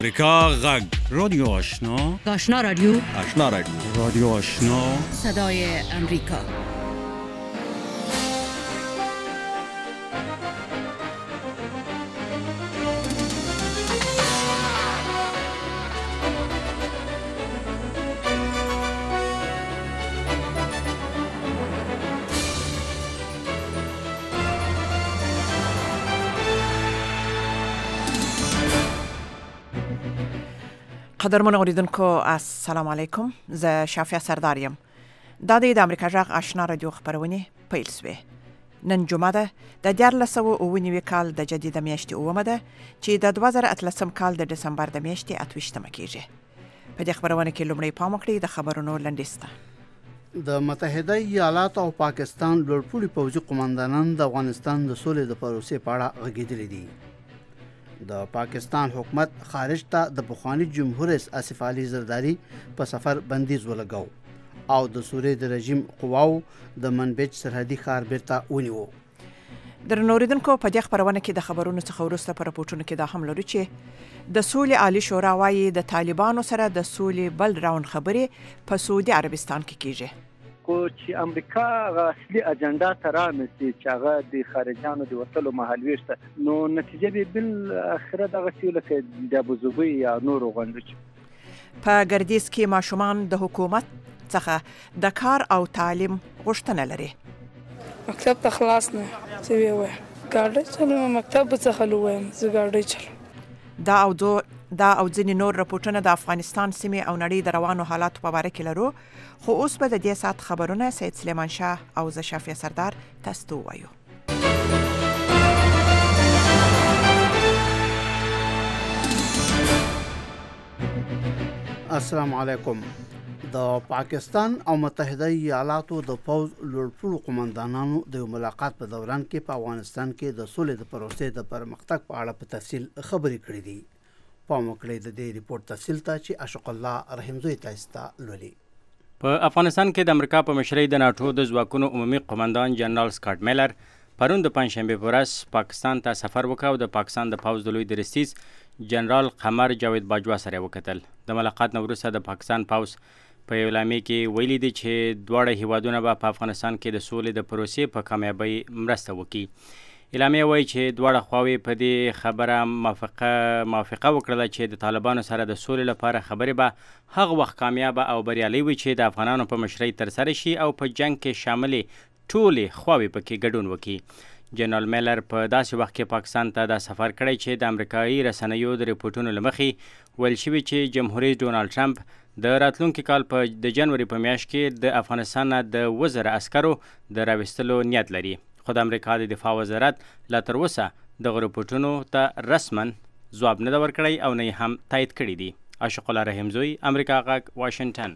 امریکا غږ رادیو آشنا رادیو رادیو آشنا صدای امریکا. قدرمن اوریدونکو السلام علیکم. زه شافیا سرداریم. دا د امریکا غږ آشنا رادیو خبرونه پیل شوه. نن جمعه ده د 1499 کال د جدید میاشتې اومه ده چې د 2013 کال د دسمبر د میاشتې 28مه کیږي. په دې خبرونه کې لومړی پام وکړئ د خبرونو لنډیسته. د متحده ایالاتو او پاکستان لوړپوړي پوځي قوماندانان د افغانستان د سولې د پروسې په اړه غږېدلي دي. د پاکستان حکومت خارج ته د پخوانی جمهور رئیس آصف علي زرداری په سفر بندیز ولګاو او د سوریې د رژیم قواو د منبج سرحدي ښار بیرته ونیو. درنو اوریدونکو په دې خبرونه کې د خبرونو څخه وروسته په راپورټونو کې دا هم لرو چې د سولې عالی شورا وايي د طالبانو سره د سولې بل راوند خبرې په سعودي عربستان کې کیږي. کو چې امریکا اصلي اجنډا ته رانسي چې هغه د خارجانو د وټلو مهالويشته نو نتیجه به بل اخره دغه سیاله د ابوظبي یا نور غوندو په ګردیز کې ماشومان د حکومت څخه د کار او تعلیم غوښتنه لري. مکتب ته خلاص نه څه وي ګاډي چلو مکتب څخه لوم زه ګاډي چلو دا او ځینې نور راپورټونه د افغانستان سیمې او نړۍ د روانو حالاتو په اړه کې لرو، خو اوس به د دې سات خبرونه سید سلیمان شاه او زه شافیه سردار تاسو ته وایو. السلام علیکم. د پاکستان او متحده ایالاتو د پوځ لوړپوړو قوماندانانو د ملاقات په دوران کې په افغانستان کې د سولې د پروسې د پرمختګ په اړه په تفصیل خبرې کړې دي. پام وکړئ د دې ریپورت تفصیل ته چې اشق الله رحمزوی تاسو ته لولي. په افغانستان کې د امریکا په مشرۍ د ناتو د ځواکونو عمومي قوماندان جنرال سکاټ میلر پرون د پنځشنبه په ورځ پاکستان ته سفر وکړ او د پاکستان د پوځ د لوی درستیز جنرال قمر جاوید باجوا سره وکتل. د ملاقات نه وروسته د پاکستان پوځ په اعلامیه کې ویلي دي چې دواړه هیوادونه به په افغانستان کې د سولې د پروسې په کامیابی مرسته وکړي. اعلامیه وایي چې دواړه خواوې په دې خبره موافقه وکړه چې د طالبانو سره د سولې لپاره خبرې به هغه وخت کامیابه او بریالۍ وي چې د افغانانو په مشرۍ ترسره شي او په جنگ کې شاملې ټولې خواوې پکې ګډون وکړي. جنرال میلر په داسې وخت کې پاکستان ته دا سفر کړی چې د امریکایي رسنیو د ریپورټونو له مخې ویل شوي چې جمهور رئیس ډونالډ ټرمپ د راتلونکي کال د جنوري په میاشت کې د افغانستان د 2000 عسکرو د راوستلو نیت لري. خو د امریکا د دفاع وزارت لا تر اوسه دغه رپورټونو ته رسما ځواب نه ورکړی او نه هم تایید کړی دی. اشق الله رحمزوی، امریکا غږ، واشنگټن.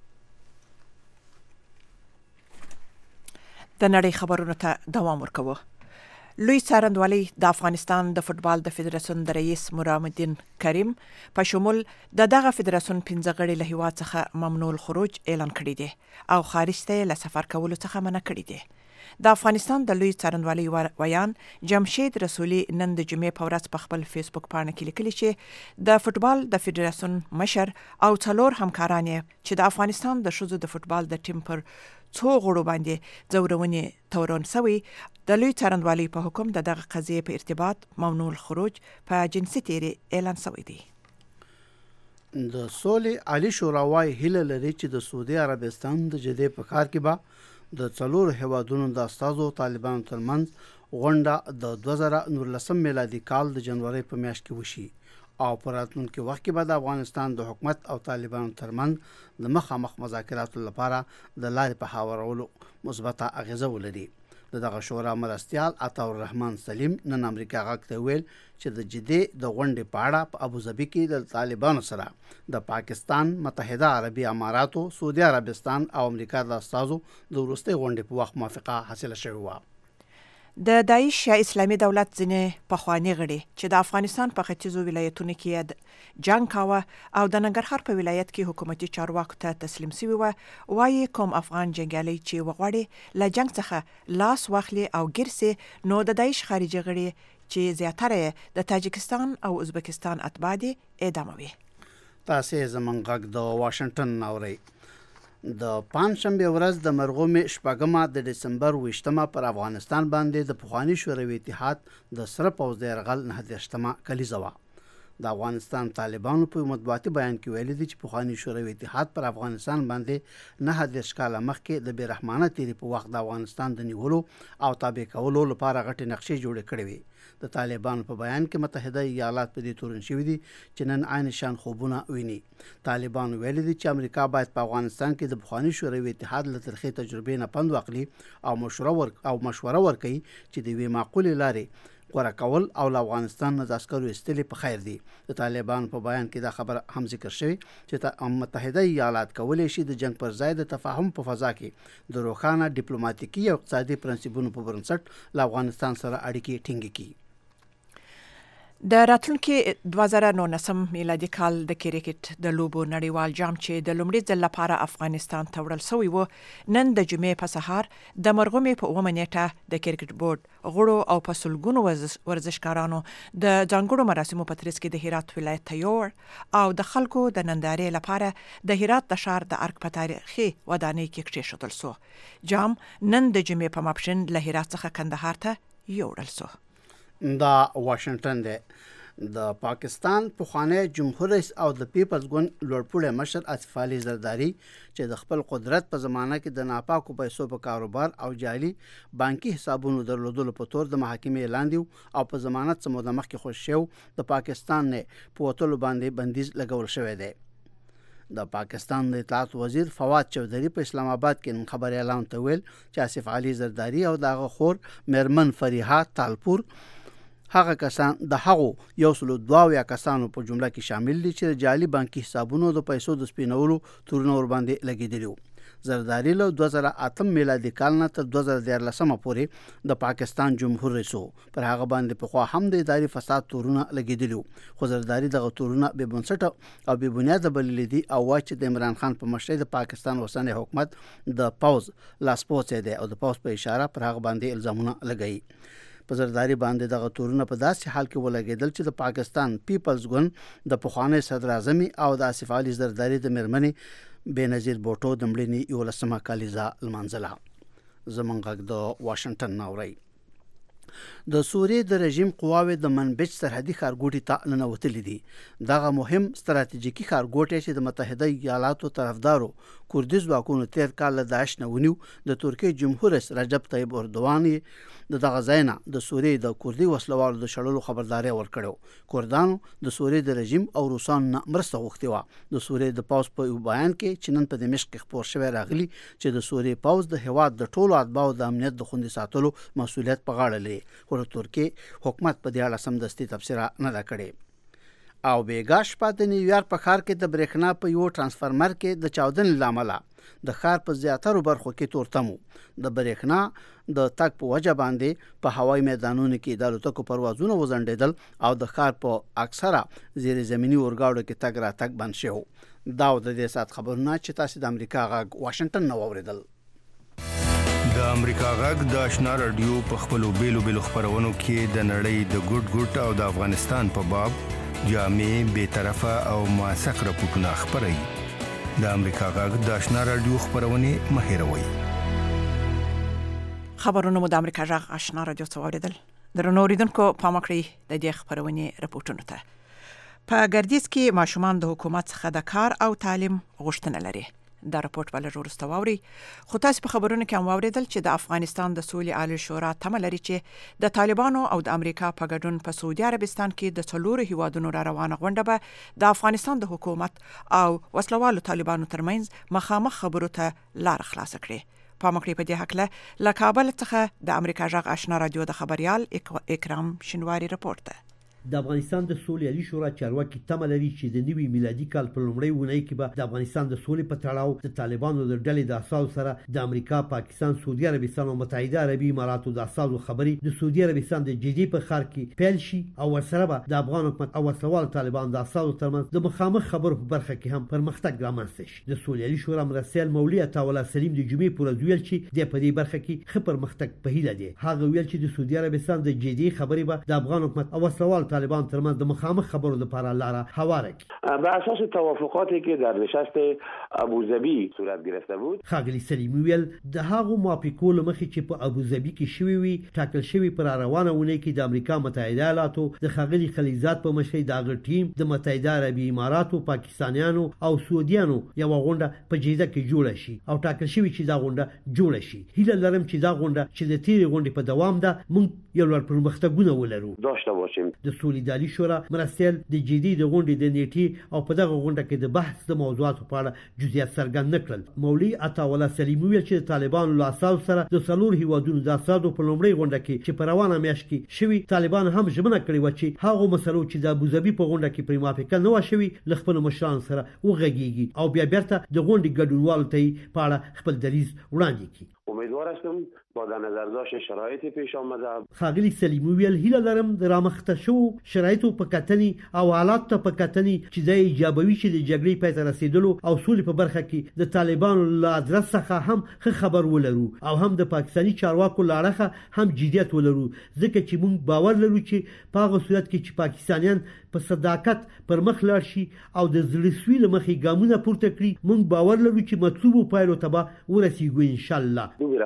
د نړۍ خبرونو ته دوام ورکوو. لوی څارنوالي د افغانستان د فوتبال د فدراسیون د رئیس مرام الدین کریم په شمول دغه فدراسیون 15 غړي له هیواد څخه ممنوع الخروج اعلان کړی دی او خارج ته له سفر کولو څخه منع کړی دی. د افغانستان د لوی څارنوالي ویان جمشید رسولي نن د جمعې په ورځ په خپل فیسبوک پاڼه کې لیکلي چې د فوتبال د فدراسیون مشر او څلور همکاران چې د افغانستان د ښځو د فوتبال د ټیم پر څو غړو باندې ځورونې تورن شوی د لوی څارنوالي په حکم دغه قضیې په ارتباط ممنوع الخروج په جنسي تیری اعلان شوی دی. د سولې عالی شورا وايي هیله لري چې د سعودي عربستان د جدې په کار کې به د څلور هیوادونو د استازو طالبانو ترمنځ غونډه د 2019 میلادي کال د جنوري په میاشت کې وشي او په راتلونکي وخت کې به د افغانستان د حکومت او طالبانو ترمنځ د مخامخ مذاکراتو لپاره د لارې په هوارولو مثبته اغیزه ولري. دغه شورا مرستیال عطا الرحمن سلیم نن امریکا غږ ته ویل چې د جدې د غونډې په اړه په ابوظبي کې د طالبانو سره د پاکستان، متحده عربي اماراتو، سعودي عربستان او امریکا د استازو د وروستۍ غونډې په وخت موافقه حاصله شوې وه. د داعش اسلامي دولت ځینې پخوانی غړي چې د افغانستان په ختیځو ولایتونو کې جنگ کاوه او د ننګرهار په ولایت کې حکومتي چارواکو ته تسلیم شوي و، وايي کوم افغان جنګیالي چې وغواړي له جنگ څخه لاس واخلي او ګرځي نو د داعش خارجي غړي چې زیاتره د تاجکستان او ازبکستان اتباع دي اعداموي. تاسو زمونږ غږ د واشنگټن اورئ. د پنځشنبه ورځ د مرغومې شپږمه د دسمبر 28مه پر افغانستان باندې د پخوانی شوروي اتحاد د سره پوځ د یرغل 9مه کلیزه وه. د افغانستان طالبانو په مطبوعاتي بیان کې ویلي دي چې پخوانی شوروي اتحاد پر افغانستان باندې 9 کاله مخکې د بیرحمانه تیری په وخت د افغانستان د نیولو او تابع کولو لپاره غټې نقشې جوړې کړې وي. د طالبانو په بیان کې متحده ایالات په دې تورن شوي دي چې نن عین شان خوبونه ویني. طالبانو ویلي دي چې امریکا باید په افغانستان کې د پخوانی شوروي اتحاد له ترخې تجربې نه پند واخلي او مشوره ورکړي چې د یوې معقولې لارې غوره کول او له افغانستان نه د عسکرو ایستلې په خیر دي. د طالبانو په بیان کې دا خبر هم ذکر شوی چې متحده ایالات کولی شي د جنگ پر ځای د تفاهم په فضا کې د روښانه ډیپلوماټیکي او اقتصادي پرنسپونو په بنسټ له افغانستان سره اړیکې ټینګې کړي. د راتلونکي 2019 میلادي کال د کرکټ د لوبو نړیوال جام چې د لومړي ځل لپاره افغانستان ته وړل شوی و نن د جمعې په سهار د مرغومې په 9 نیټه د کرکټ بورډ غړو او په سلګونو ورزشکارانو د ځانګړو مراسمو په ترڅ کې د هرات ولایت ته یوړ او د خلکو د نندارې لپاره د هرات د ښار د ارګ په تاریخي ودانۍ کې کېښودل شو. جام نن د جمعې په ماپښین له هرات څخه کندهار ته یوړل شو. دا واشنگټن دی. د پاکستان پخوانی جمهور رئیس او د پیپلز ګوند لوړپوړی مشر آصف علي زرداري چې د خپل قدرت په زمانه کې د ناپاکو پیسو په کاروبار او جعلي بانکي حسابونو درلودلو په تور د محاکمې لاندې او په ضمانت څخه د مخکې خوش شو د پاکستان نه په وتلو باندې بندیز لګول شوی دی. د پاکستان د اطلاعات وزیر فواد چودھری په اسلام آباد کې نن خبر اعلان ته ویل چې آصف علي زرداري او دغه خور مرمن فریحه تالپور هغه کسان د هغو 102 کسانو په جمله کې شامل دي چې جعلي بانکي حسابونو د پیسو د سپینولو تورونه ور باندې لګیدلی. زرداری له 2008 میلادي کال نه تر 2014 پورې د پاکستان جمهور رئیس پر هغه باندې په خوا هم د اداري فساد تورونه لګیدلی. خو زرداری دغه تورونه به بنسټ او به بنیاد بلل دي او وايي چې د عمران خان په مشرۍ د پاکستان اوسنی حکومت د پاوز لاسپوڅ دی او د پاوز په اشاره پر هغه باندې الزامونه لګایي. په زرداری باندې دغه تورونه په داسې حال کې ولګېدل چې د پاکستان پیپلز ګوند د پخوانی صدر اعظم او د آصف علي زرداری د مرمنې بېنظیر بوټو د مړینې 11مه کلیزه لمانځله. زمونږ غږ د واشنگټن اورئ. د سوریې د رژیم قواوې د منبج سرحدي ښارګوټي ته ننوتلي دي. دغه مهم ستراتیژیکي ښارګوټی چې د متحده ایالاتو طرفدارو کوردي ځواکونو تیر کال له داعش نه ونیو د ترکیې جمهور رئیس رجب طیب اردوغان د دغه ځای نه د سوریې د کوردي وسلوالو د شړلو خبرداری ورکړو. کوردانو د سوریې د رژیم او روسانو نه مرسته غوښتې وه. د سوریې د پوځ په یو بیان کې چې نن په دمشق کې خپور شوی راغلی چې د سوریې پوځ د هیواد د ټولو اتباعو د امنیت د خوندي ساتلو مسؤلیت په غاړه لري. خو د ترکیې حکومت په دې اړه سمدستي تبصره نه ده کړې. او بیګا شپه د نیویارک په ښار کې د برېښنا په یو ترانسفارمر کې د چاودنې له امله د ښار په زیاترو برخو کې تورتم د برېښنا د تګ په وجه باندې په هوایي میدانونو کې د الوتکو پروازونه وځنډېدل او د ښار په اکثره زیر زمینی اورګاډو کې تګ راتګ بند شو. دا د دې سات خبرونه چې تاسو د امریکا غږ واشنگټن نو اوریدل. د امریکا غږ د آشنا رادیو په خپلو بیلو خبرونو کې د نړۍ د ګډ او د افغانستان په باب جامع به طرفه او موثق راپورټونه خبري. د امریکا غږ د آشنا رادیو خبرونه مهیروي. خبرونه مو د امریکا غږ آشنا رادیو څخه اوریدل. درنو اوریدونکو پام کړئ د دې خبرونه راپورټونو ته. په ګردیز کې ماشومان د حکومت څخه د کار او تعلیم غوښتنه لري. دا راپورټ بل ورسته واوري. خو تاسو په خبرونو کې هم واوریدل چې د افغانستان د سولې عالی شورا تمه لري چې د طالبانو او د امریکا په ګډون په سعودي عربستان کې د څلورو هیوادونو را روانه غونډه به د افغانستان د حکومت او وسلوالو طالبانو ترمنځ مخامخ خبرو ته لار خلاص کړي. پام وکړئ په دې حق له کابل څخه د امریکا غږ آشنا رادیو د خبريال اکرام شنواری راپورټ ده. د افغانستان د سولې عالی شورا چارواکي تمه لري چې د نوي میلادي کال په لومړۍ اونۍ کې به د افغانستان د سولې په تړاو د طالبانو د ډلې د اساسو سره د امریکا، پاکستان، سعودي عربستان او متحده عربي اماراتو د اساسو خبرې د سعودي عربستان د جدي په ښار کې پیل شي او ورسره به د افغان حکومت او وسوال طالبان د اساسو ترمنځ د مخامخ خبرو په برخه کې هم پرمختګ رامنځته شي. د سولې عالی شورا مرستیال مولوي عطاءالله سلیم د جمعې پر ورځ ویل چې د په دې برخه کې ښه پرمختګ په هیله دی. هغه ویل چې د سعودي عربستان د جدي خبرې به د افغان حکومت او وسوال طالبان ترمنځ د مخامخ خبرو لپاره لاره هواره کړي. بر اساس توافقاتی که در نشست ابوظبی صورت گرفته بود، ښاغلي سلیمي ویل د هغو موافقو له مخې چې په ابوظبي کې شوي وي ټاکل شوي پر روانه اونۍ کې د امریکا متحده ایالاتو د ښاغلي خلیلزاد په مشرۍ د هغه ټیم د متحده عربي اماراتو، پاکستانیانو او سعودیانو یوه غونډه په جده کې جوړه شي او ټاکل شوي چې دا غونډه جوړه شي. هیله لرم چې دا غونډه چې د تیرې غونډې په دوام ده موږ یو لوړ پرمختګونه ولرو داشته باشیم. د سولې عالی شورا مرستیال د جدي د غونډې د نیټې او په دغه غونډه کې د بحث د موضوعاتو په اړه جزئیات څرګند نه کړل. مولوي عطاءالله سلیم ویل چې د طالبانو له اساسو سره د څلور هیوادونو د اساسو په لومړۍ غونډه کې چې په روانه میاشت کې شوي طالبان هم ژمنه کړې وه چې هغو مسلو چې د ابوظبي په غونډه کې پرې موافقه نه وه شوې له خپلو مشرانو سره وغږیږي او بیا بیرته د غونډې ګډونوالو ته یې په اړه خپل دریځ وړاندې کړي. امیدوار هستم با در نظر داشت شرایط پیش آمده. ښاغلي سلیمي ویل هیله لرم د رامخته شوو شرایطو په کتنې او حالاتو ته په کتنې چې دا ایجابوي چې د جګړې پای ته رسیدلو او سولې په برخه کې د طالبانو له ادرس څخه هم ښه خبر ولرو او هم د پاکستاني چارواکو له اړخه هم جدیت ولرو، ځکه چې موږ باور لرو چې په هغه صورت کې چې پاکستانیان په صداقت پر مخ لاړ شي او د زړهسوي له مخې ګامونه پورته کړي، موږ باور لرو چې مطلوبو پایلو ته به ورسیږو انشاءالله.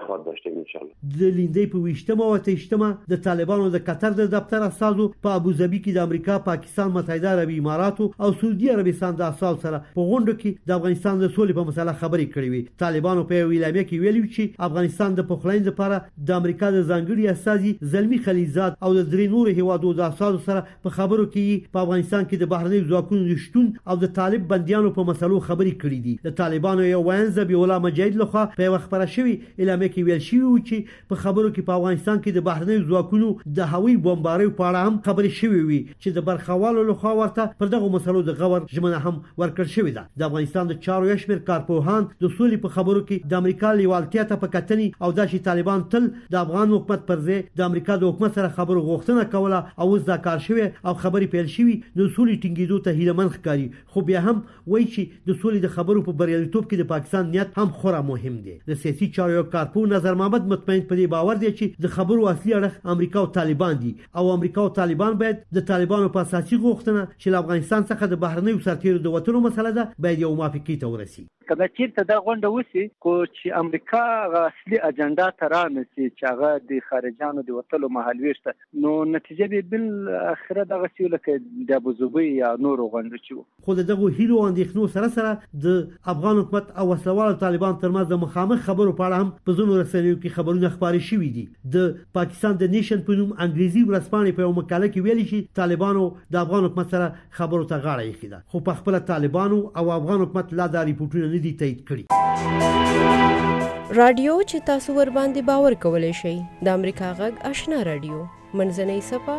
د لیندۍ په 20 او 28 د طالبانو د قطر د دفتر اساسو په ابوظبي کې د امریکا، پاکستان، متحده عربي اماراتو او سعودي عربستان د اساسو سره په غونډه کې د افغانستان د سولې په مسله خبرې کړې وي. طالبانو په اعلامیه کې ویلي چې افغانستان د پخلاینې لپاره د امریکا د ځانګړي استازي زلمي خلیلزاد او د درې نورو هیوادو د اساسو سره په خبرو کې په افغانستان کې د بهرنیو ځواکونو شتون او د طالب بنديانو په مسلو خبرې کړې دي. د طالبانو یو ویاند ذبیح الله مجاهد لخوا په یوه خبره شوې اعلامیه کې ویل شوي و چې په خبرو کې په افغانستان کې د بهرنیو ځواکونو د هوایي بمباریو په اړه هم خبرې شوې وي چې د برخوالو لخوا ورته پر دغه مسلو د غور ژمنه هم ورکړل شوې ده. د افغانستان د چارو یو شمېر کارپوهان د سولې په خبرو کې د امریکا لیوالتیا ته په کتنې او دا چې طالبان تل د افغان حکومت پر ځای د امریکا د حکومت سره خبرو غوښتنه کوله او اوس دا کار شوی او خبرې پیل شوي د سولې ټینګېدو ته هیله مند ښکاري، خو بیا هم وایي چې د سولې د خبرو په بریالیتوب کې د پاکستان نیت هم خورا مهم دی. د سیاسي چارو یو کارپوه نظر محمد مطمئن په دې باور دی چې د خبرو اصلي اړخ امریکا او طالبان دي او امریکا او طالبان باید د طالبانو په اساسي غوښتنه چې له افغانستان څخه د بهرنیو سرتیرو د وتلو مسله ده باید یو موافقې ته ورسي. کله چیرته دا غونډه وسی کو چې امریکا اصلي اجنډا ته رانسي چې هغه د خارجانو د وتلو مهالويشته نو نتیجه به بل اخره دغه سیول کې د ابوظبي یا نور غونډه چو خو دغه هیلو اندېښنو سره سره د افغان حکومت او وسلوال طالبان ترمنځ د مخامخ خبرو په اړه هم په ځینو رسنیو کې خبرونه خپاره شوي دي. د پاکستان د نیشن په نوم انګریزي ورځپاڼې په یو مقاله کې ویلي چې طالبانو د افغان حکومت سره خبرو ته غاړه ایښې ده، خو په خپل طالبانو او افغان حکومت لا دا ریپورټونه نه دي تایید کړي. رادیو چې تاسو ور باندې باور کولای شئ د امریکا غږ آشنا رادیو منځنۍ صفه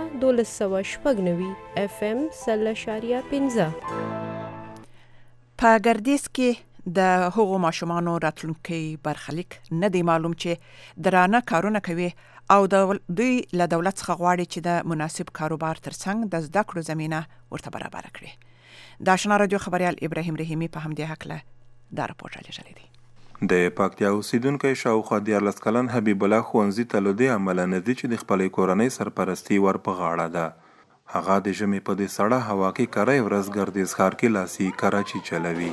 1290 FM 0.15 په ګردیز کې د هغو ماشومانو راتلونکي برخلیک نه دی معلوم چې درانه کارونه کوي او دوی له دولت څخه غواړي چې د مناسب کاروبار ترڅنګ د زده کړو زمينه ورته برابر کړي. د آشنا رادیو خبريال ابراهيم رحیمي په همدې حق دا راپور راغلی دی. د پکتیا اوسیدونکو شاوخوا 14 کلن حبیب الله ښوونځي ته له دې امله نه دی چې د خپلې کورنۍ سرپرستی ور په غاړه ده. هغه د ژمي په دې سړه هوا کې کری ورځ ګردیز ښار کې لاسي کراچي چلوي.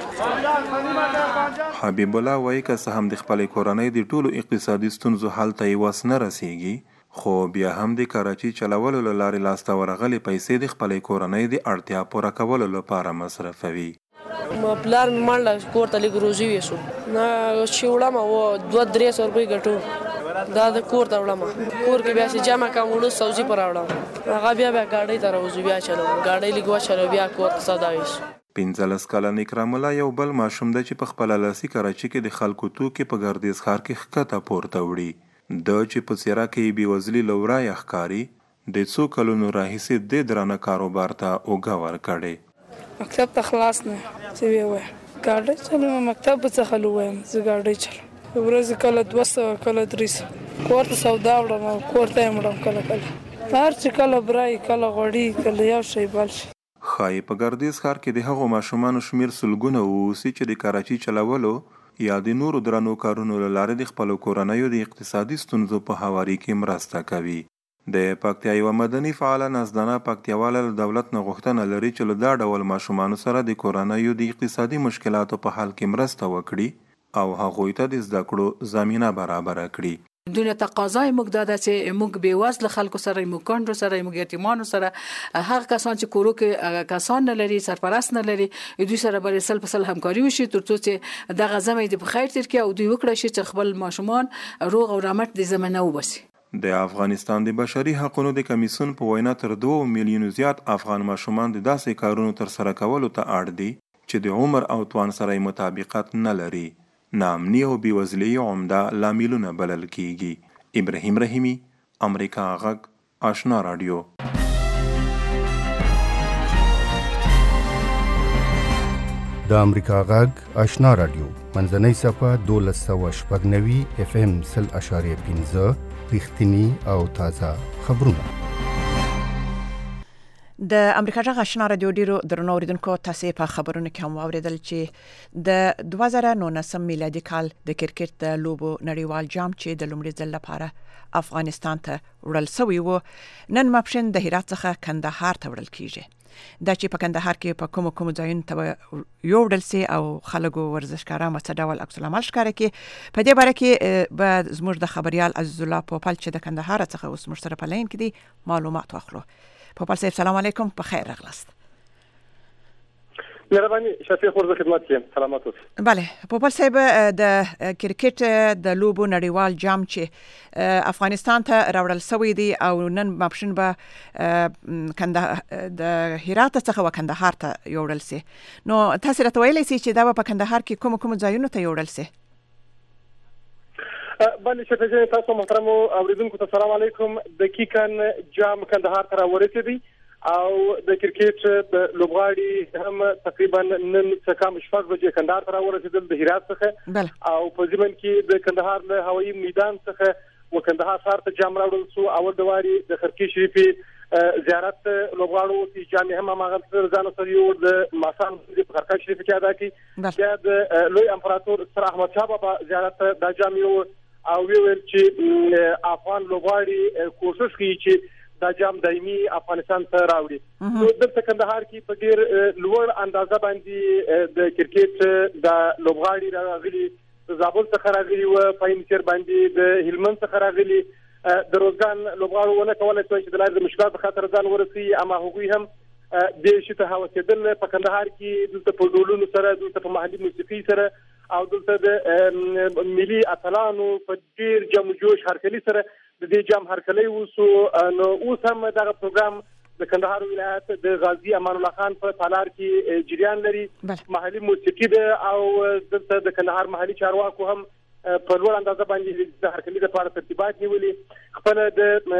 حبیب الله وایي که څه هم د خپلې کورنۍ د ټولو اقتصادي ستونزو حل ته یې وس نه رسیږي، خو بیا هم د کراچي چلولو له لارې لاسته ورغلې پیسې د خپلې کورنۍ د اړتیا پوره کولو لپاره مصرفوي. پلار مې مړ کور ته لږ روزي ویسو نه چې وړم او 200-300 روپۍ ګټو دا د کور ته وړم کور کې بیا چې جمع کوم وړو سوزي پر راوړم هغه بیا ګاډۍ ته راوځو بیا چلو ګاډۍ لږ وچلو بیا کور ته سودا ویسو. 15 کلن اکرام الله یو بل ماشوم ده چې په خپل لاسي کراچي کې د خلکو توکي په ګردیز ښار کې ښکته پورته وړي. د چې په څیره کې بېوزلي لورای ښکاري د څو کلونو راهیسې د درانه کاروبار ته اوږه ورکړې. مکتب ته خلاص نه څه وی ګاډي چلوم مکتب څخه لوم زه ګاډي چلوم ورځ کله 200 کله 300 کور ته سودا وړم کور ته مړم کله هر چې کله برای کله غوړی کله یو شی بل شي. خای په ګردیز ښار کې د هغو ماشومانو شمیر سلګونه اوسي چې د کراچي چلولو یا د نورو درنو کارونو له لارې د خپلو کورنیو د اقتصادي ستونزو په هواري کې مرسته کوي. د پکتیا یوه مدني فعاله نازدانه پکتیاواله له دولت نه غوښتنه لري چې له دا ډول ماشومانو سره د کورنیو د اقتصادي مشکلاتو په حل کې مرسته وکړي او هغوی ته د زده کړو زمینه برابره کړي. دونه تقاضای موږ دا چې موږ به وزله خلکو سره موږ کندرو سره موږ یتیمانو سره هر کسان چې کورو کې کسان نه لري سرپرست نه لري دوی سره به سل په سل همکاري وشي ترڅو چې دغه زمې د بخیر تر کې او دوی وکړي چې خپل ماشومان روغ او رامټ د زمانه وبسي. د افغانستان د بشري حقوقو د کمیسیون په وینا تر 2 میلیونو زیات افغان ماشومان د داسې کارونو تر سره کولو ته اړ دي چې د عمر او توان سره مطابقت نه لري. نامنی او بیوزلی عمده لاملونه بلل کیږي. ابراهیم رحیمی، امریکا غږ، آشنا رادیو. د امریکا غږ آشنا رادیو منځنۍ صفحه 1290 FM 0.15 رښتینی او تازه خبرونه. د امریکا غږ آشنا رادیو ډیرو درنو اوریدونکو تاسو په خبرونو کې هم واوریدل چې د 2019 میلادي کال د کرکټ د لوبو نړیوال جام چې د لومړي ځل لپاره افغانستان ته وړل شوی و نن ماپښین د هرات څخه کندهار ته وړل کیږي. دا چې په کندهار کې په کوم ځایونو ته یو وړل سي او خلکو ورزشکاران مڅ ډول عکس العمل ښکاره کوي. په دې باره کې به زموږ د خبريال عزیز الله پوپل چې د کندهار څخه اوس موږ سره په لاین کې دي معلومات واخلو. پوپل صاحب سلام علیکم، په خیر راغلاست. مهرباني شفیع خور خدمت یم. سلامات اوسئ. بله پوپل صاحب د کرکټ د لوبو نړیوال جام چې افغانستان ته راوړل شوی دی او نن ماپښین به د هرات څخه وکندهار ته یوړل سي، نو تاسو راته ویلی سي چې دا په کندهار کې کوم ځایونو ته یوړل سي؟ بله شفیع تاسو محترمو اوریدونکو ته سلام علیکم. دقیقاً جام کندهار ته راورسېدی او د کرکټ د لوبغاړي هم تقریبا نن څه کم شپږ بجې کندهار ته راورسېدل د هرات څخه او په ضمن کې د کندهار له هوایي میدان څخه وکندهار ښار ته جام راوړل شو. اول د واري د خرقې شریفي زیارت لوبغاړو چې جامع هم هغه ځان سره یو د ماسان د خرقې شریفي کې ادا کړي. بیا د لوی امپراتور سر احمد شاه بابا زیارت د جامع او ویل چې افغان لوبغاړي کوشش کوي چې دا جام دایمي افغانستان ته راوړي. نو د کندهار کې په ډیر لوړ اندازه باندې د کرکټ د لوبغاړي راغلي، د زابل څخه راغلي او په انچر باندې د هلمند څخه راغلي. د روزګان لوبغاړو ونه کولای شي چې د لارې د مشکلات خاطر ځان ورسي، اما هغوی هم د شته هوسیدل په کندهار کې د په ډولونو سره د په محلي موسیقي سره او دلته د ملي اتلانو په ډیر جم جوش هرکلی سره د دې جام هرکلی وسو. نو اوس هم دغه پروګرام د کندهار ولایت د غازی امان الله خان په تالار کې جریان لري. محلي موسیقي ده او دلته د کندهار محلي چارواکو هم په لوړ اندازه باندې د هرکلی لپاره ترتیبات نیولي. خپل د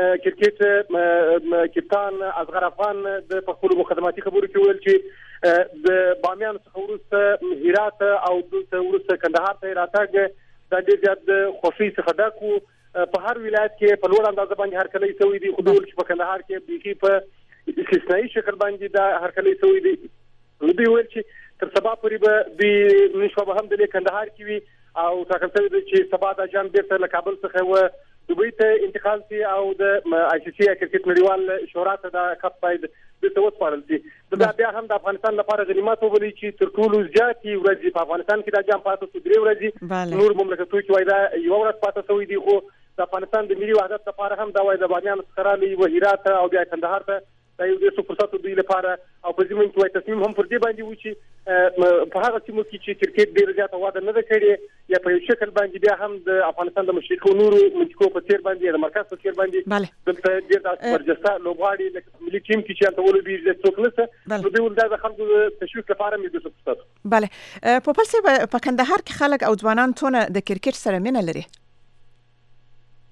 کرکټ کپتان اصغر افغان د خپل مقدماتي خبرو کې ویل چې د بامیان څخه وروسته هرات او دلته وروسته کندهار ته راتګ د ډېر زیات خوښۍ څخه ډک و. په هر ولایت کې په لوړ اندازه باندې هرکلی شوی دی، خو چې په کندهار کې بیخي په استثنایي شکل باندې دا هرکلی شوی دی. دوی ویل چې تر سبا پورې به دوی نن شپه به هم د کندهار کې وي او ټاکل شوی دی چې سبا دا جام بیرته له کابل څخه و دوبۍ ته انتقال شي او د آی سی سی کرکټ نړیوال شورا ته دا کپ باید بیرته وسپارل شي. دا بیا هم د افغانستان لپاره غنیمت وبولي چې تر ټولو زیاتې ورځې په افغانستان کې دا جام پاتې شو 3 ورځې. نور مملکتونو کې وایي دا یو ورځ پاتې شوی دی، خو د افغانستان د ملي وحدت لپاره هم دا وایي د بامیان څخه راغلي و هرات او بیا کندهار ته دا یو ډېر څه فرصت دوی لپاره او په ضمن کې وایي تصمیم هم پر دې باندې و چې په هغه سیمو کې چې کرکټ ډېر زیاته وده نه ده کړې یا په یو شکل باندې بیا هم د افغانستان د مشرقي نورو منطقو په څیر باندې د مرکز په څیر باندې دلته ډېر د برجسته لوبغاړي د ملي ټیم کې چې هلته ولوبېږي څوک نشته، نو دوی ول دا د خلکو د تشویق لپاره مې د فرصت. بله پوپل صاحب په کندهار کې خلک او ځوانان څونه د کرکټ سره مینه لري؟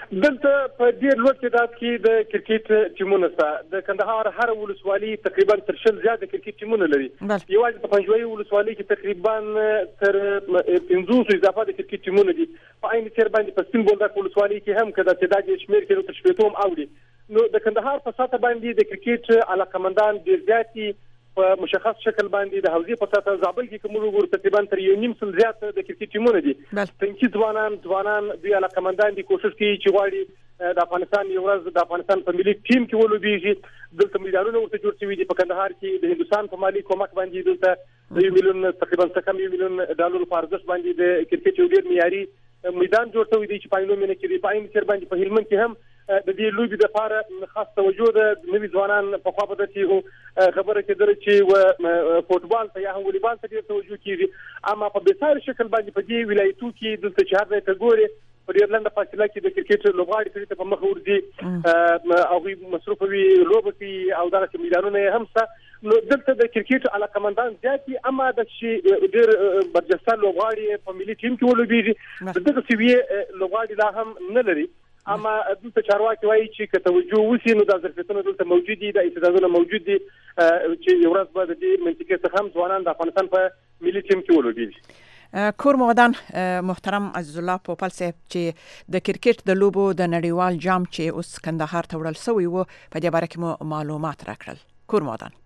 دلته په ډیر لوړ تعداد کې د کرکټ ټیمونه شته. د کندهار هر ولسوالي تقریبا تر 10 زیات د کرکټ ټیمونه لري. یوازې په پنځوي ولسوالي کې تقریبا تر 500 اضافه د کرکټ ټیمونه دي. په عین څیر باندې په سپین بولدک ولسوالي کې هم کدا تعداد شمیر کې تر 80 هم اوړي. نو د کندهار په ساته باندې د کرکټ علاقمندان ډیر زیاتي په مشخص شکل باندې د حوزې په ساته زابل کې کوم وګور تقریبا تر 1.5 زیات د کرکټ ټیمونه دي. تنکي ځوانان د علاقمندان دي کوشش کوي چې غواړي د افغانستان یو ورځ د افغانستان په ملي ټیم کې ولوبېږي. دلته میدانونه ورته جوړ شوي دي. په کندهار کې د هندستان په مالي کومک باندې دلته د 1 ملیون تقریبا څخه 1 ملیون ډالر په ارزښت باندې د کرکټ یو ډیر معیاري میدان جوړ شوی دی چې په نومینه کې دی. په عین څیر باندې په هلمند کې هم د دې لوبي د لپاره خاص توجه د نوي ځوانان په خوا بده چې خبره کېدل چې فوټبال ته یا هم والیبال ته ډېر توجه کیږي. اما په بهتر شکل باندې په دې ولایتو کې دلته چې هر ځای ته ګوري په ډېر لنډه فاصله کې د کرکټ لوبغاړي ته په مخ ورځي او مصروفوي لوبه کوي او دغه میدانونه هم شته. نو دلته د کرکټ علاقمندان زیاتي اما د چې ډېر برجسته لوبغاړي په ملي ټیم کې ولوبېږي دغه سوي لوبغاړي لا هم نه لري. اما دلته چارواکي وایي چې که توجه وشي نو د ظرفیتونو دلته موجود دي، د استعدادونه موجود دي چې یو ورځ به د دې منطقې څخه هم ځوانان د افغانستان په ملي ټیم کې ولوبېږي. کور مودان محترم عزیز الله پوپل صاحب چې د کرکټ د لوبو د نړیوال جام چې اوس کندهار ته وړل شوی و په دې باره کې مو معلومات راکړل. کور مودان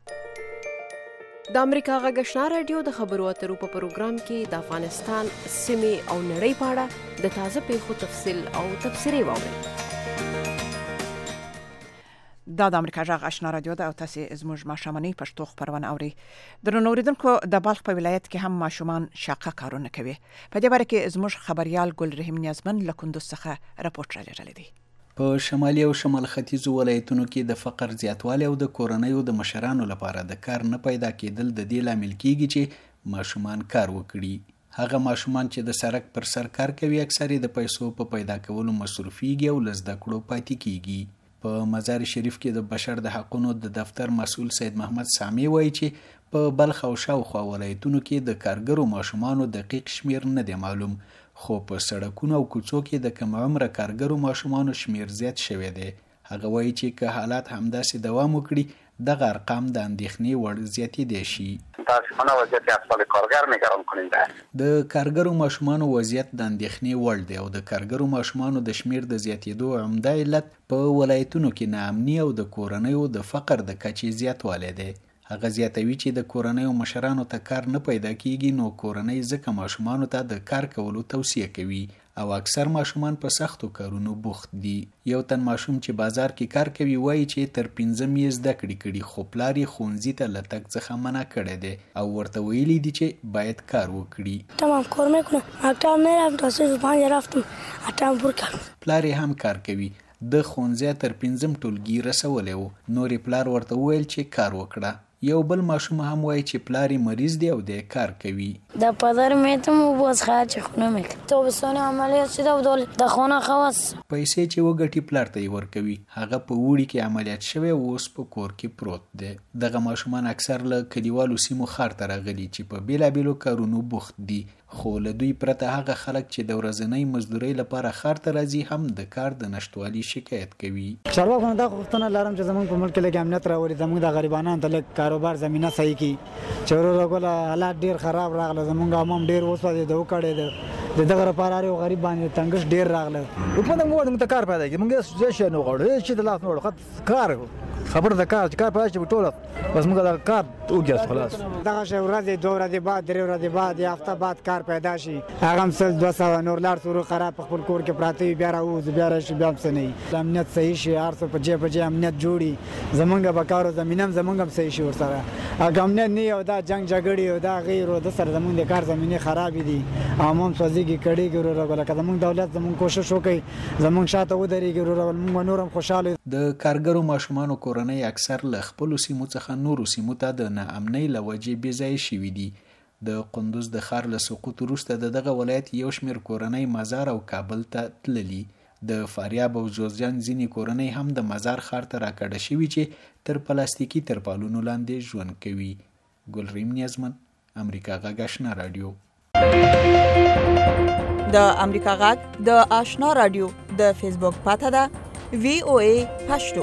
د امریکا غږ آشنا رادیو د خبرو اترو په پروګرام کې د افغانستان سیمې او نړۍ په اړه د تازه پیښو تفصیل او تبصرې واورئ. دا د امریکا غږ آشنا رادیو ده او تاسو زموږ ماشوماني پښتو خبرونه اوري. درنو اوریدونکو د بلخ په ولایت کې هم ماشومان شاقه کارونه کوي. په دې باره کې زموږ خبريال ګل رحیم نیازمن له کندوز څخه راپورټ راغلی دی. په شمالي او شمال ختیځو ولایتونو کې د فقر زیاتوالی او د کورنیو د مشرانو لپاره د کار نه پیدا کېدل د دې لامل کیږي چې ماشومان کار وکړي. هغه ماشومان چې د سړک پر سر کار کوي اکثر د پیسو په پیدا کولو مصروفيږي او لزده کړو پاتې کیږي. په مزار شریف کې د بشر د حقوقو د دفتر مسؤل سید محمد سامي وایي چې په بلخ او شاوخوا ولایتونو کې د کارګرو ماشومانو دقیق شمیر نه دی معلوم، خو په سړکونو او کوڅو کې د کم عمره کارګرو ماشومانو شمیر زیات شوی دی. هغه وایي چې که حالات همداسې دوام وکړي دغه ارقام د اندېښنې وړ زیاتېدی شي. د کارګرو ماشومانو وضعیت د اندېښنې وړ دی او د کارګرو ماشومانو د شمیر د زیاتېدو عمده علت په ولایتونو کې ناامني او د کورنیو د فقر د کچې زیاتوالی دی. هغه زیاتوي چې د کورنیو مشرانو ته کار نه پیدا کیږي نو کورنۍ ځکه ماشومانو ته د کار کولو توصیه کوي او اکثر ماشومان په سختو کارونو بوخت دي. یو تن ماشوم چې بازار کې کار کوي وایي چې تر 15 یې زده کړې خو پلار یې ښوونځي ته له تګ څخه منع کړی دی او ورته ویلي دي چې باید کار وکړي. تمام کار میکنم مکتب میرم تا 5 رفتم اتم پور کردم. پلار یې هم کار کوي. د ښوونځي تر 5 ټولګي رسولی و. نورې پلار ورته وویل چې کار وکړه. یو بل ماشوم هم وایي چې پلاری مریض دی او د کار کوي. د پدر میتم و باز خرج خونه میکنم. تابستان عملیات شده و د خانه خواص پیسې چې وګټي پلار ته یې ورکوي. هغه په وړي کې عملیات شوی او اوس په کور کې پروت دی. دغه ماشومان اکثر له کلیوالو سیمو ښار ته راغلي چې په بیلابیلو کارونو بوخت دي، خو له دوی پرته هغه خلک چې د ورځنۍ مزدورۍ لپاره ښار ته راځي هم د کار د نشټوالي شکایت کوي. چارواکو دا غوښتنه لرم چې زموږ په ملک کې لږ امنیت راولي، زموږ د غریبانو ته لږ کاروبار زمينه صحیح کړي. چې ورغله حالات ډیر خراب راغله، زموږ عوام ډیر وسوځي د وکړې دغه لپاره اړ غریب باندې تنګش ډیر راغله. حکومت موږ ته کار پیدا کړي، موږ څه شي نه غواړو چې د لاس نور کار خبر د کار پیدا شي ټول بس موږ د کار وګیاس خلاص. دغه شی ورځې 2 ورځې بعد 3 ورځې بعد یا هفته بعد کار پیدا شي هغه هم 200 نور لار سره خراب خپل کور کې پراته بیا راوځي بیا راشي بیا هم سنې امنیت صحیح شي ارڅ په جې امنیت جوړي زمونږ به کارو زمينم زمونږ صحیح شي ورسره. هغه امنیت نه او دا جنگ جګړې او دا غیر او د سره زمونږ د کار زمينه خراب دي. عوام سوځيږي کړي ګورو لکه زمونږ دولت زمونږ کوشش وکړي زمونږ شاته ودرېږي ګورو موږ نورم خوشاله. د کارګرو ماشومانو کورنۍ اکثر له خپل سیمو څخه نورو سیمو ته د ناامنۍ لوجې بې ځای شوي دي. د قندوز د ښار له سقوط وروسته دغه ولایت یو شمېر کورنۍ مزار او کابل ته تللي. د فاریاب او جوزجان ځینې کورنۍ هم د مزار ښار ته راکډه شوي چې تر پلاستیکي ترپالونو لاندې ژوند کوي. ګلریم نیازمن، امریکا غږ آشنا رادیو. د امریکا غږ د آشنا رادیو د فیسبوک پاته ده VOA پښتو.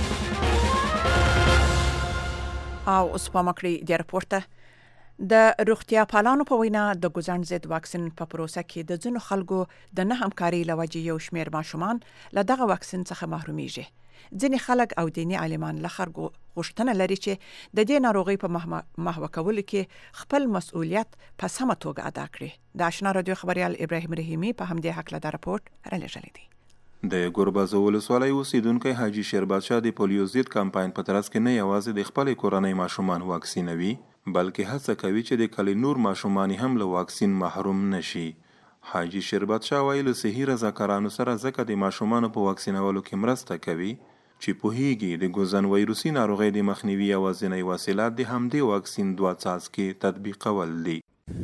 او اوس په مکړی د راپورته د روغتیا پالانو په وینا د ګوزن ضد واکسین په پروسه کې د ځینو خلکو د نه همکاري لوجه یو شمیر ماشومان له دغه واکسین څخه محرومیږي. ځینې خلک او دیني عالمان له خلکو غوښتنه لري چې د دې ناروغي په محو کولو کې خپل مسؤلیت په سمه توګه ادا کړي. د آشنا رادیو خبريال ابراهیم رحیمی په همدې حق له راپورټ رالیږلی دی. د ګوربازو ولسوالۍ اوسیدونکی حاجی شیربات شاه د پولیو ضد کمپاین په ترڅ کې نه یوازې د خپل کورنۍ ماشومان واکسینوي بلکې هڅه کوي چې د کلی نور ماشومان هم له واکسین محروم نشي. حاجی شیربات شاه وایي له صحي رضاکارانو سره ځکه د ماشومانو په واکسینولو کې مرسته کوي چې پوهیږي د ګوزن ویروسي ناروغۍ د مخنیوي یوازینۍ وسیله د همدې واکسین 2 څاڅکي تطبیقول دي.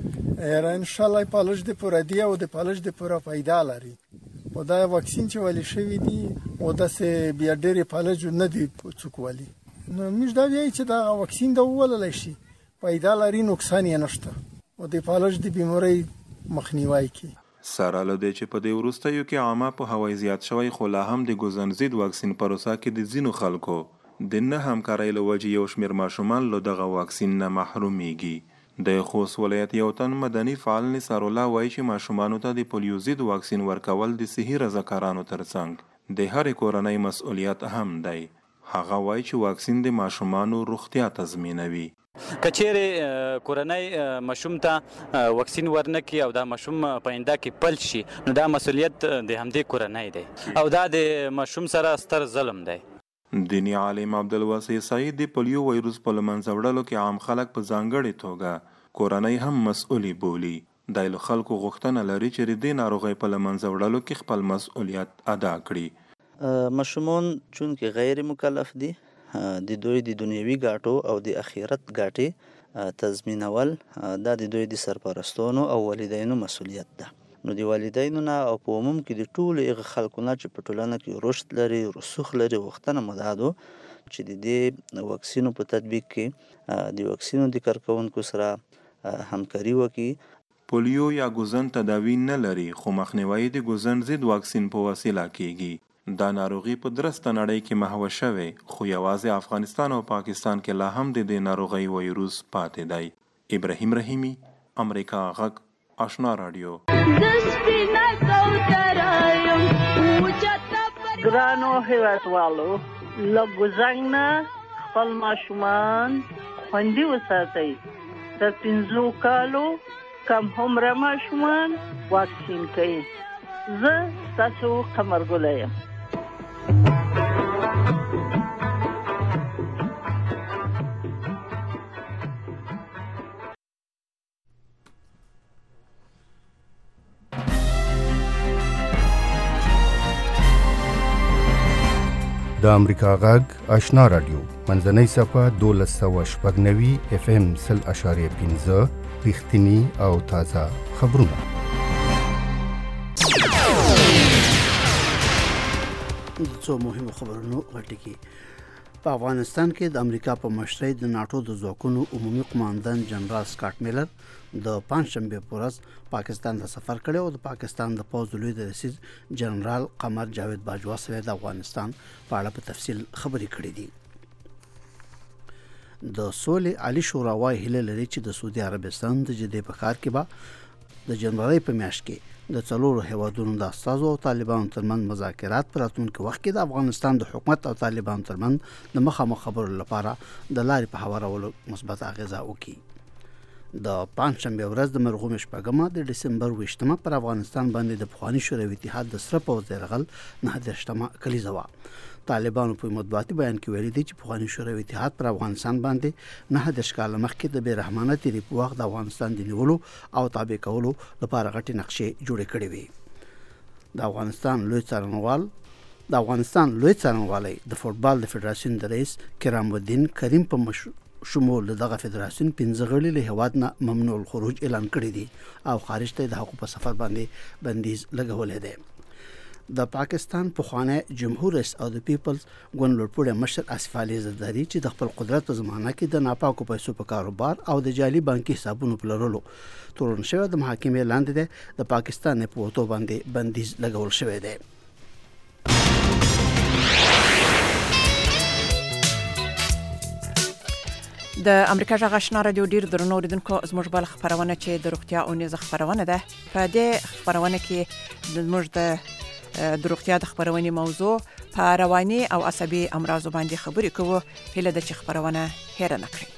ان شاء الله پالج د پوره دی او د پالج د پوره پیدا لري. او دا واکسین چې ولې شوی دی او د سه بیا ډېر پالج نه دی څوک ولې نو موږ دا وایي چې دا واکسین د ولل شي پیدا لري نقصان یې نشته او د پالج د بیماری مخنیوي کوي. سره له دې چې په دې وروستیو کې عامه په هوای زیات شوی خو لا هم د ګوزن ضد واکسین پروسه کې د ځینو خلکو د نه همکارۍ له وجې یو شمیر ماشومان له دغه واکسین نه محرومیږي. د خوست ولایت یو تن مدني فعال نثار الله وایي چې ماشومانو ته د پولیو ضد واکسین ورکول د صحي رضاکارانو ترڅنګ د هرې کورنۍ مسؤلیت هم دی. هغه وایي چې واکسین د ماشومانو روغتیا تضمینوي. کچېرې کورنۍ ماشوم ته واکسین ورنکړي او دا ماشوم په آینده کې پل شي نو دا مسؤلیت د همدې کورنۍ دی او دا د ماشوم سره ستر ظلم دی. دیني عالم عبدالواسع سعید د پولیو وایروس په له منځه وړلو کې عام خلک په ځانګړې توګه کورنۍ هم مسؤلي بولي. دی له خلکو غوښتنه لري چې د دې ناروغۍ په له منځه وړلو کې خپل مسؤلیت ادا کړي. ماشومان چونکې غیر مکلف دي د دوی د دنیوي ګاټو او د اخرت ګاټې تضمینول دا د دوی د سرپرستانو او والدینو مسؤلیت ده. نو د والدینو نه او په عموم کې د ټولو هغه خلکو نه چې په ټولنه کې رشد لري رسوخ لري غوښتنه مو دا ده چې د دې واکسینو په تطبیق کې د واکسینو د کارکوونکو سره همکاري وکړي. پولیو یا ګوزن تداوی نه لري خو مخنیوي د ګوزن ضد واکسین په وسیله کیږي. دا ناروغي په درسته نړۍ کې محو شوی خو یوازې افغانستان او پاکستان کې لا هم د دې ناروغۍ وایروس پاتې دی. ابراهیم رحیمی امریکا غږ آشنا رادیو. ګرانو هیوادوالو له ګوزن نه خپل ماشومان خوندي وساتئ. تر 5 کالو کم عمره ماشومان واکسین کوي. زه ستاسو قمرګله یم. د امریکا غږ آشنا رادیو منځنۍ صفه 1290 FM 0.5 رښتینی او تازه خبرونه. څو مهمه خبرونه غټي په افغانستان کې د امریکا په مشرۍ د ناتو د ځواکونو عمومي قوماندان جنرال سکاټ میلر د پنځشنبه په ورځ پاکستان ته سفر کړی او د پاکستان د پوځ لوی رئیس جنرال قمر جاوید باجوا سره د افغانستان په اړه په تفصیل خبرې کړې دي. د سولې عالی شورا وايي هله لري چې د سعودي عربستان د جدي په کار کې به د جنوري په میاشت کې د څلورو هیوادونو د استازو او طالبانو ترمن مذاکرات پر راتلونکي وخت کې د افغانستان د حکومت او طالبانو ترمن د مخامخ خبرو لپاره د لارې په هوارولو مثبت اغیزه وکړي. د پنځشنبه ورځ د مرغوم شپږمه د دسمبر 28مه پر افغانستان باندې د پخوانی شوروي اتحاد د سره پوځ یرغل 9مه کلیزه و. طالبانو په مطبوعاتي بیان کې ویلي دي چې پخوانی شوروي اتحاد پر افغانستان باندې 9 کال مخکې د بیرحمانه تیری په وخت د افغانستان د نیولو او تابع کولو لپاره غټي نقشې جوړې کړې وي. د افغانستان لوی څارنوالۍ د فوټبال د فدراسیون د رئیس کرام الدین کریم په شمول دغه فدراسیون 15 غړي له هواد نه ممنوع الخروج اعلان کړی دي او خارج ته د حقوق په سفر باندې بندیز لګولې ده. د پاکستان پخوانی جمهور رئیس او د پیپلز ګوند لوړپوړی مشر آصف علي زرداري چې د خپل قدرت په زمانه کې د ناپاکو پیسو په کاروبار او د جعلي بانکي حسابونو په لرلو تورن شوی د محاکمې لاندې دی د پاکستان په وټو باندې بندیز لګول شوی دی. د امریکا جغ آشنا رادیو ډیر درنو اوریدونکو زموږ بل خبرونه چې د روغتیا او نيز خبرونه ده. په دې خبرونه کې زموږ د روغتیا د خبرونې موضوع په رواني او عصبي امراض باندې خبرې کوو. هله د خبرونه هیر نه کړئ.